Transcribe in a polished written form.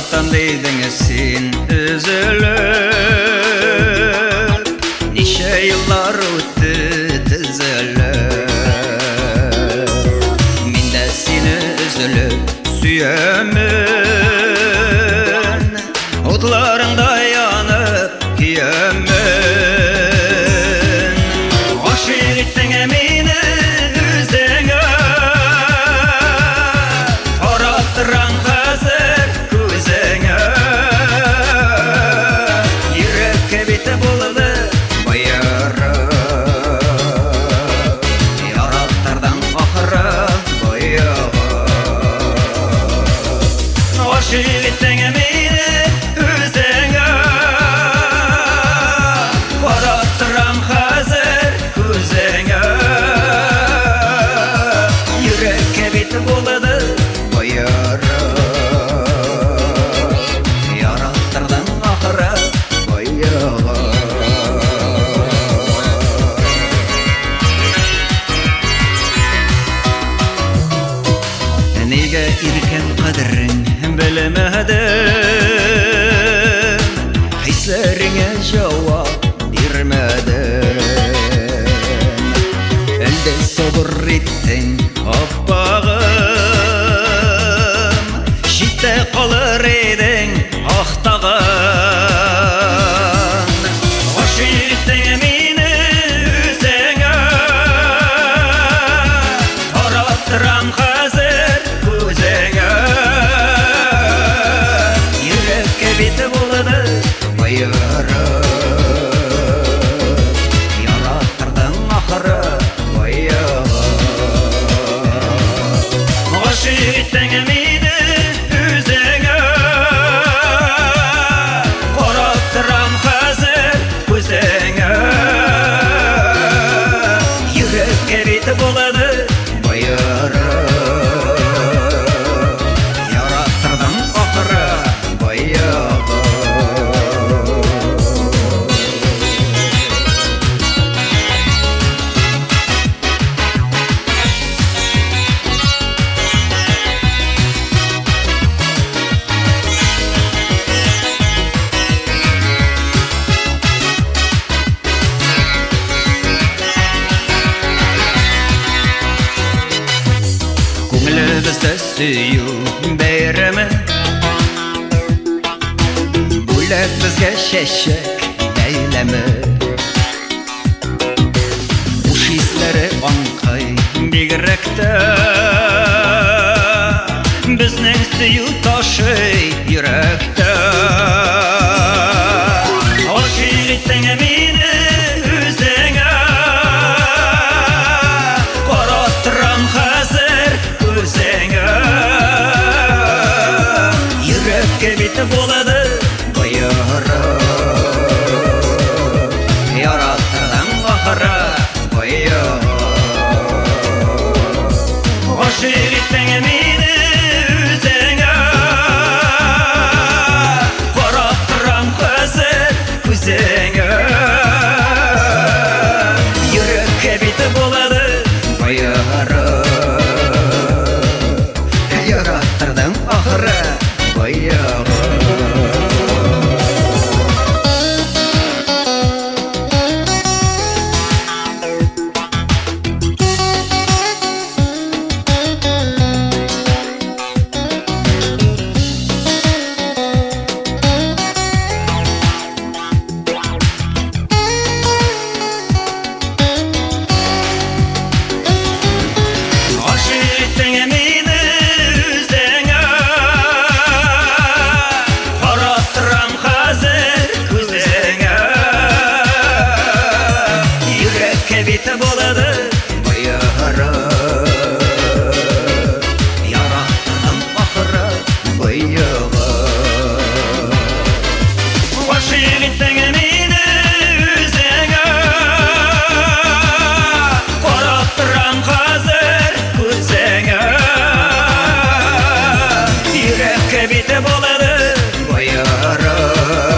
Артан дейдің сен үзіліп, неше жылдар өтті тізіліп. Мен де сені үзіліп сүйемін, отларыңда янып күйемін. Ғашық еттің мені өзіңе, қарап тұрам қазір көзіңе. Жүрекке беті болды байырып, яраттардан ақыры бойығып. Ғашық еттің мені өзіңе, қарап тұрам қазір көзіңе. Жүрекке беті болды байырып, яраттардан ақыры бойығып. Неге иркен қадірің білмедім, қайсырыңа жауап бермедім. Әлде собыр еттің аппағым, шетте қалыр едің ақтағын. Ғашық еттің мені өзіңе, қарап тұрам қазір көзіңе. Жүрекке беті болды байырып, яраттардан ақыры бойығып. Ғашық еттің мені өзіңе, қарап тұрам қазір көзіңе. Жүрекке беті болды байырып, яраттардан ақыры бойығып. Көңілімізді сүю бейрімі, бөлек бізге шешек бәйлемі. Уш ислері аңқай бигіректі, бізнің сүю ташы жүректі. Ғашық еттің мені өзіңе, қарап тұрам қазір көзіңе. Жүрекке беті болады байырып, яраттардан ақыры бойығып. Ғашық еттің мені өзіңе, қарап тұрам қазір көзіңе. Жүрекке беті болады байырып, яраттардан ақыры бойығып. Беті болады байырып, яраттардан ақыры бойығып. Ғашық еттің мені өзіңе, қарап тұрам қазір көзіңе. Жүрекке беті болады байырып,